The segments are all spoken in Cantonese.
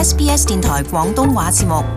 SBS 電台廣東話節目。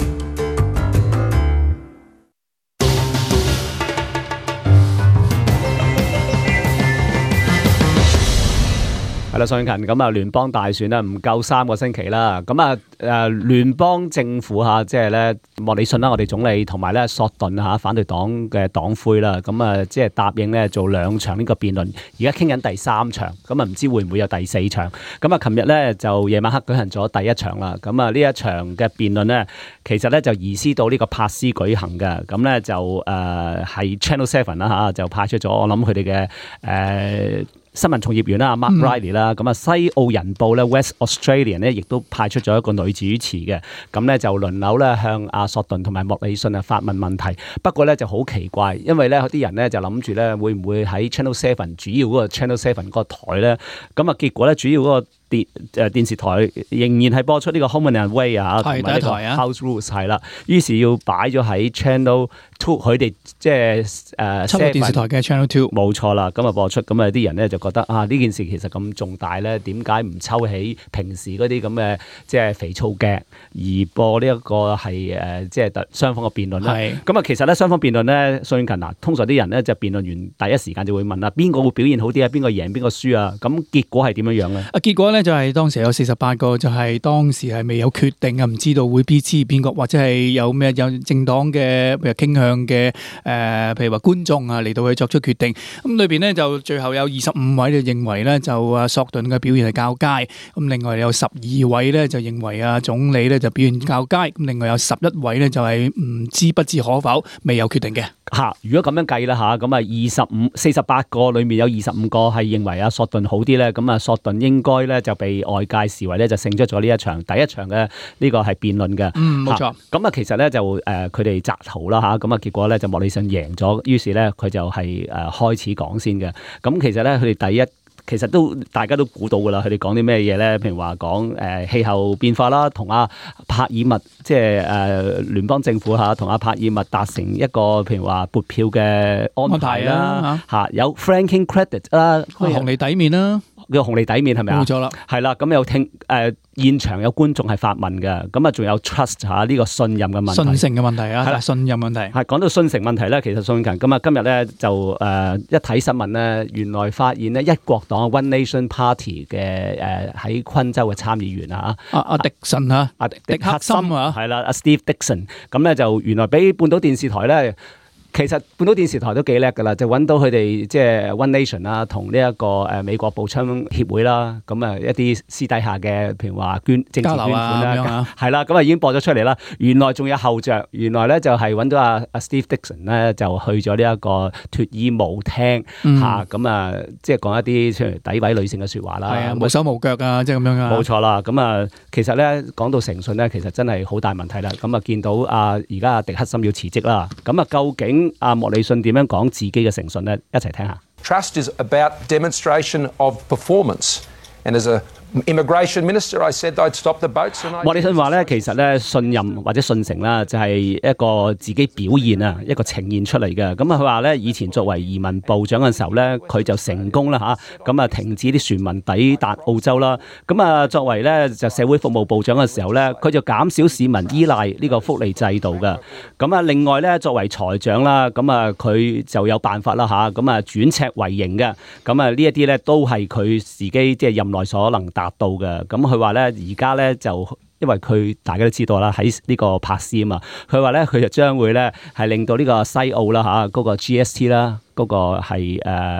係啦，宋慶勤，咁啊，聯邦大選咧唔夠3個星期啦，咁啊聯邦政府嚇，即係咧莫里遜啦，我哋總理同埋咧索頓嚇反對黨嘅黨魁啦，咁啊即係答應咧做2場呢個辯論，而家傾緊第3場，咁啊唔知會唔會有第4場？咁啊，琴日咧就夜晚黑舉行咗第1場啦，咁啊呢一場嘅辯論咧，其實咧就移師到呢個珀斯舉行嘅，咁咧就係 Channel 7啦嚇，就派出咗我諗佢哋嘅新聞從業員啦 ，Mark Riley 啦，咁啊西澳人報咧 West Australian 咧，亦都派出咗一個女主持嘅，咁咧就輪流咧向阿索頓同埋莫里遜啊發問問題。不過咧就好奇怪，因為咧有啲人咧就諗住咧會唔會喺 Channel 7主要嗰個 Channel 7嗰個台咧，咁啊結果咧主要嗰個電視台仍然係播出呢個 Home and Away 啊，同埋呢個 House Rules 係啦，於是要擺咗喺 Channel 2，佢哋即係七個電視台嘅 Channel 2， 冇錯啦，咁啊播出，咁啊啲人咧就覺得啊呢件事其實咁重大咧，點解唔抽起平時嗰啲咁嘅即係肥皂劇，而播呢一個係即係雙方嘅辯論咧？咁啊其實咧雙方辯論咧，宋慶勤嗱，通常啲人咧就辯論完第一時間就會問啦，邊個會表現好啲啊？邊個贏邊個輸啊？咁結果係點樣樣咧？ 結果咧就係當時有48個，就係當時係未有決定啊，唔知道會支持邊個，或者係有政黨嘅譬如傾向嘅譬如話觀眾啊嚟到去作出決定。咁裏邊呢，就最後有25位就認為咧就索頓嘅表現係較佳，咁另外有12位咧就認為啊總理咧就表現較佳，咁另外有11位咧就係唔知不知可否，未有決定嘅。 如果咁樣計啦嚇，咁啊48個裏面有25個係認為阿索頓好啲咧，咁啊索頓應該咧就被外界視為咧就勝出咗呢一場第1場嘅呢個係辯論嘅。 冇錯。咁啊其實咧就佢哋摘圖啦嚇，咁啊結果咧就莫里遜贏咗，於是咧佢就係開始講先嘅。咁其實咧佢哋其實都大家都估到㗎啦，佢哋講啲咩嘢咧？譬如話講氣候變化啦，同阿帕爾默即係聯邦政府嚇，同阿帕爾默達成一個譬如話撥票嘅安排啦嚇，有 franking credit 啦， 紅利底面啦。 個紅利底面係咪啊？冇錯啦， 係啦，咁有現場有觀眾係發問嘅，咁啊仲有 trust 嚇呢個信任嘅問題， 信誠嘅問題啊，係啦，信任問題。 係講到信誠問題咧，其實宋慶勤咁啊，今日咧就一睇新聞咧，原來發現咧一國黨 One Nation Party 嘅喺昆州嘅參議員啊，阿迪臣啊，阿迪克森啊，係啦，阿 Steve Dickson，咁咧就原來俾半島電視台咧。其實半島電視台都幾叻㗎啦，就揾到佢哋即係 One Nation 啦，同呢一個美國步槍協會啦，咁啊一啲私底下嘅譬如話政治捐款啦，係啦，咁啊已經播咗出嚟啦。原來仲有後著，原來咧就係揾到阿 Steve Dickson 咧，就去咗呢一個脫衣舞廳嚇，咁啊即係講一啲出嚟詆毀女性嘅説話啦， 係啊，無手無腳啊，即係咁樣啊。 冇錯啦，咁啊其實咧講到誠信咧，其實真係好大問題啦。咁啊見到而家阿迪克森要辭職啦，咁啊究竟阿莫里遜點樣講自己嘅誠信咧？一齊聽下。 Trust is about demonstration of performance, and as a Immigration Minister, I said I'd stop the boats. 莫里遜話咧，其實咧信任或者信誠啦，就係一個自己表現啊，一個呈現出嚟嘅。咁啊，佢話咧以前作為移民部長嘅時候咧，佢就成功啦嚇，咁啊停止啲船民抵達澳洲啦。咁啊，作為咧就社會服務部長嘅時候咧，佢就減少市民依賴呢個福利制度嘅。咁啊，另外咧作為財長啦，咁啊佢就有辦法啦嚇，咁啊轉赤為盈嘅。咁啊呢一啲咧都係佢自己即係任內所能達到嘅。咁佢話咧而家咧就因為佢大家都知道啦，喺呢個珀斯啊嘛，佢話咧佢就將會咧係令到呢個西澳啦嚇嗰個 GST 啦，嗰個係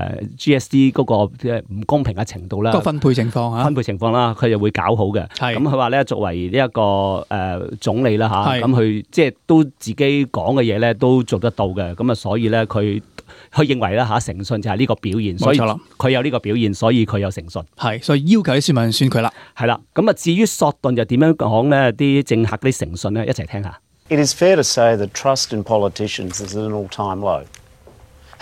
GST 嗰個唔公平嘅程度啦， 個分配情況啊， 分配情況啦，佢就會搞好嘅。咁佢話咧作為呢一個總理啦嚇，咁佢即係都自己講嘅嘢咧都做得到嘅。咁啊所以咧佢認為咧嚇誠信就係呢個表現，所以佢有呢個表現，所以佢有誠信。 係，所以要求啲選民選佢啦。 係啦，咁啊至於索頓就點樣講咧？啲政客啲誠信咧，一齊聽下。 It is fair to say that trust in politicians is at an all-time low.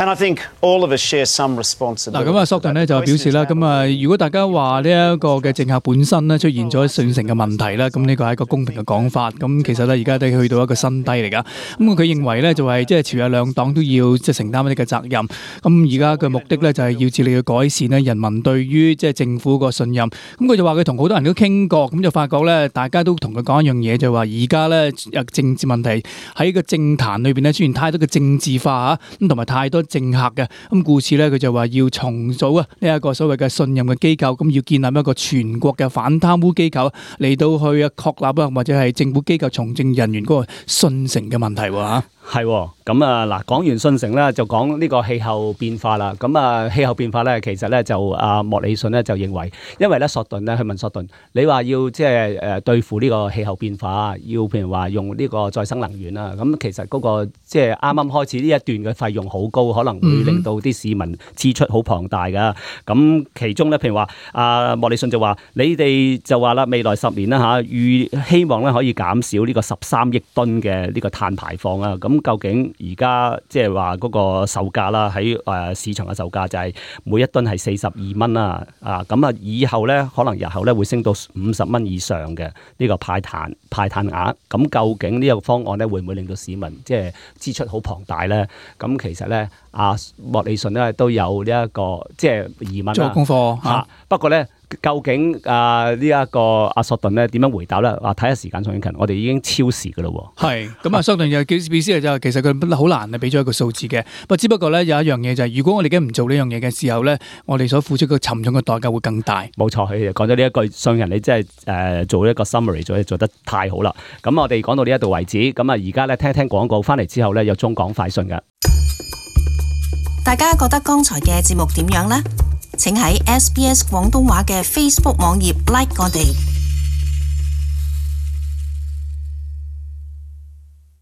And I think all of us share some responsibility. 嗱，咁啊，索頓咧就表示啦，咁啊，如果大家話呢一個嘅政客本身咧出現咗信誠嘅問題啦，咁呢個係一個公平嘅講法。咁其實咧而家都去到一個新低嚟㗎。咁佢認為咧就係即係朝野兩黨都要即係承擔一啲嘅責任。咁而家嘅目的咧就係要致力去改善咧人民對於即係政府個信任。咁佢就話佢同好多人都傾過，咁就發覺咧大家都同佢講一樣嘢，就係話而家咧政治問題喺個政壇裏邊咧出現太多嘅政治化啊，咁同埋太多政客嘅。咁故此咧，佢就話要重組啊呢一個所謂嘅信任嘅機構，咁要建立一個全國嘅反貪污機構嚟到去確立啊，或者係政府機構從政人員嗰個信誠嘅問題喎嚇。 係咁啊！嗱，講完信誠咧，就講呢個氣候變化啦。咁啊，氣候變化咧，其實咧就莫里遜咧就認為，因為咧索頓咧去問索頓，你話要即係對付呢個氣候變化，要譬如話用呢個再生能源啦。咁其實嗰個即係啱啱開始呢一段嘅費用好高，可能會令到啲市民支出好龐大噶。咁其中咧，譬如話莫里遜就話，你哋就話啦，未來10年啦嚇，希望咧可以減少呢個13億噸嘅呢個碳排放啊。咁究竟而家即係話嗰個售價啦，喺市場嘅售價就係每一噸係42蚊啦，咁啊以後咧可能日後咧會升到50蚊以上嘅呢個派碳額，咁究竟呢個方案咧會唔會令到市民即係支出好龐大咧？咁其實咧莫里遜咧都有呢一個即係疑問啦， 做功課嚇。 不過咧。究竟呢一個阿索頓咧點樣回答咧？睇下時間仲近，我哋已經超時噶啦喎。係咁啊，索頓又表示就其實佢好難俾咗一個數字嘅。只不過咧有一樣嘢就係，如果我哋而家唔做呢樣嘢嘅時候咧，我哋所付出嘅沉重嘅代價會更大。 冇錯，佢講咗呢一句，商人你真係做一個 summary 做得太好啦。咁我哋講到呢一度為止。咁啊，而家咧聽一聽廣告，翻嚟之後咧有中港快訊嘅。 大家覺得剛才嘅節目點樣呢？請喺SBS 廣東話嘅 Facebook 網頁 like 我哋。